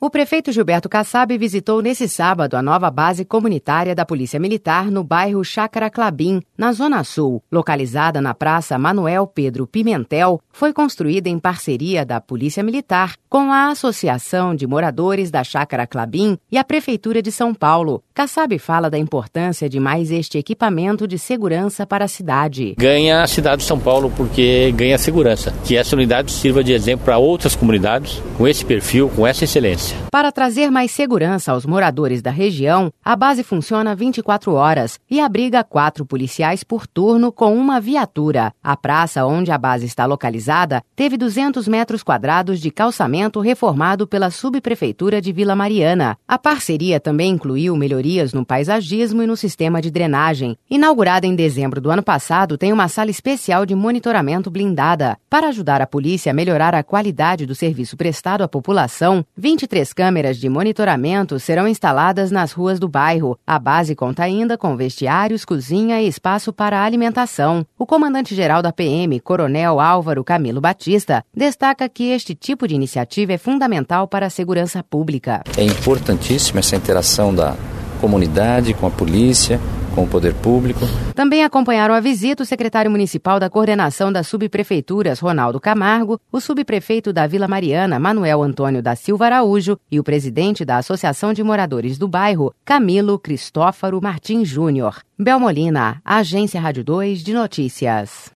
O prefeito Gilberto Kassab visitou nesse sábado a nova base comunitária da Polícia Militar no bairro Chácara Clabim, na Zona Sul. Localizada na Praça Manuel Pedro Pimentel, foi construída em parceria da Polícia Militar com a Associação de Moradores da Chácara Clabim e a Prefeitura de São Paulo. Kassab fala da importância de mais este equipamento de segurança para a cidade. Ganha a cidade de São Paulo porque ganha segurança. Que essa unidade sirva de exemplo para outras comunidades com esse perfil, com essa excelência. Para trazer mais segurança aos moradores da região, a base funciona 24 horas e abriga 4 policiais por turno com uma viatura. A praça onde a base está localizada teve 200 metros quadrados de calçamento reformado pela Subprefeitura de Vila Mariana. A parceria também incluiu melhorias no paisagismo e no sistema de drenagem. Inaugurada em dezembro do ano passado, tem uma sala especial de monitoramento blindada. Para ajudar a polícia a melhorar a qualidade do serviço prestado à população, 23 câmeras de monitoramento serão instaladas nas ruas do bairro. A base conta ainda com vestiários, cozinha e espaço para alimentação. O comandante-geral da PM, Coronel Álvaro Camilo Batista, destaca que este tipo de iniciativa é fundamental para a segurança pública. É importantíssima essa interação da comunidade com a polícia, com o poder público. Também acompanharam a visita o secretário municipal da coordenação das subprefeituras, Ronaldo Camargo, o subprefeito da Vila Mariana, Manuel Antônio da Silva Araújo, e o presidente da Associação de Moradores do Bairro, Camilo Cristófaro Martins Júnior. Bel Molina, Agência Rádio 2 de Notícias.